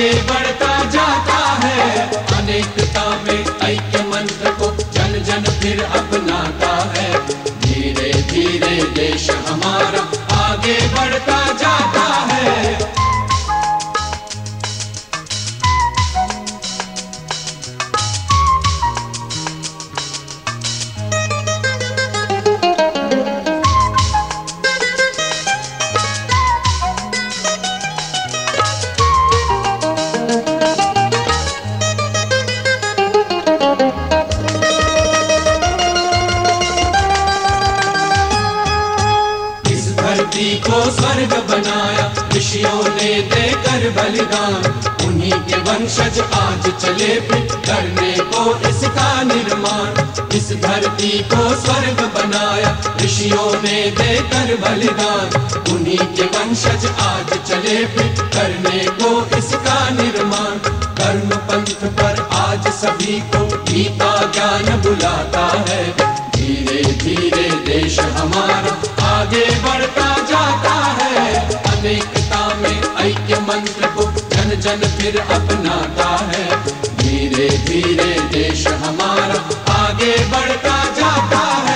आगे बढ़ता जाता है। अनेकता में ऐक्य मंत्र को जन जन फिर अपनाता है। धीरे धीरे देश हमारा आगे बढ़ता जाता है। धरती को स्वर्ग बनाया ऋषियों ने देकर बलिदान। उन्हीं के वंशज आज चले फिर करने को इसका निर्माण। इस धरती को स्वर्ग बनाया ऋषियों ने देकर बलिदान। उन्हीं के वंशज आज चले फिर करने को इसका निर्माण। कर्म पंथ पर आज सभी को गीता ज्ञान बुलाता है। धीरे धीरे देश हमारा आगे बढ़ता जाता है। अनेकता में ऐक्य मंत्र को जन जन फिर अपनाता है। धीरे धीरे देश हमारा आगे बढ़ता जाता है।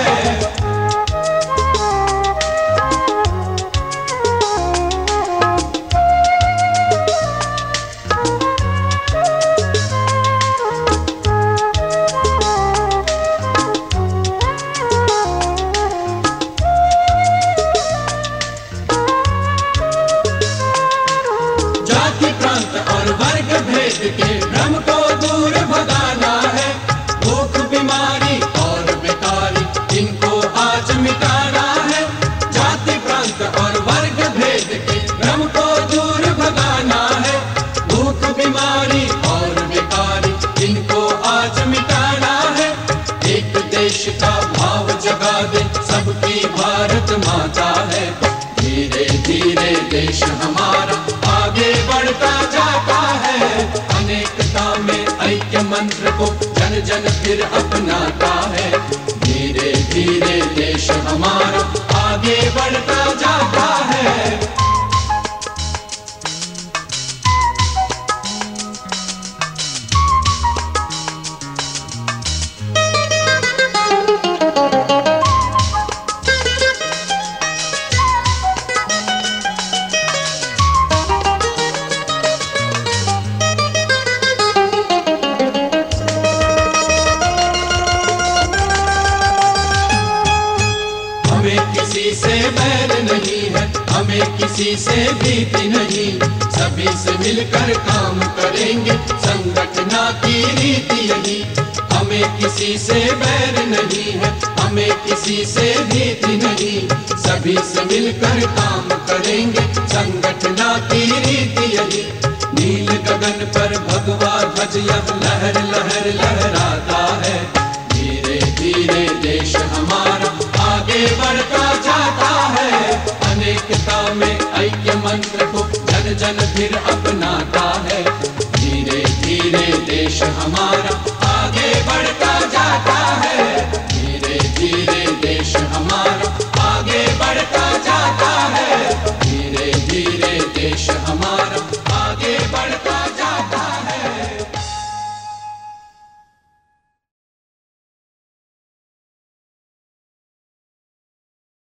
और वर्ग भेद के भ्रम को दूर भगाना है। भूख बीमारी और बेकारी इनको आज मिटाना है। जाति प्रांत और वर्ग भेद के भ्रम को दूर भगाना है। भूख बीमारी और बेकारी इनको आज मिटाना है। एक देश का भाव जगा दे सबकी भारत माता है। धीरे धीरे देश हमारा आगे बढ़ता जाता है। अनेकता में ऐक्य मंत्र को जन जन फिर अपनाता है। धीरे धीरे देश हमारा आगे बढ़ता जाता है। हमें किसी से बैर नहीं है, हमें किसी से भीति नहीं। सभी से मिलकर काम करेंगे, संगठना की रीति यही। हमें किसी से बैर नहीं है, हमें किसी से भीति नहीं। सभी से मिलकर काम करेंगे, संगठना की रीति यही। नील गगन पर भगवा ध्वज यह लहर लहर लहराता है। धीरे धीरे देश हमारा आगे बढ़ता जाता है। अनेकता में ऐक्य मंत्र को जन जन फिर अपनाता है। धीरे धीरे देश हमारा आगे बढ़ता जाता है। धीरे धीरे देश हमारा आगे बढ़ता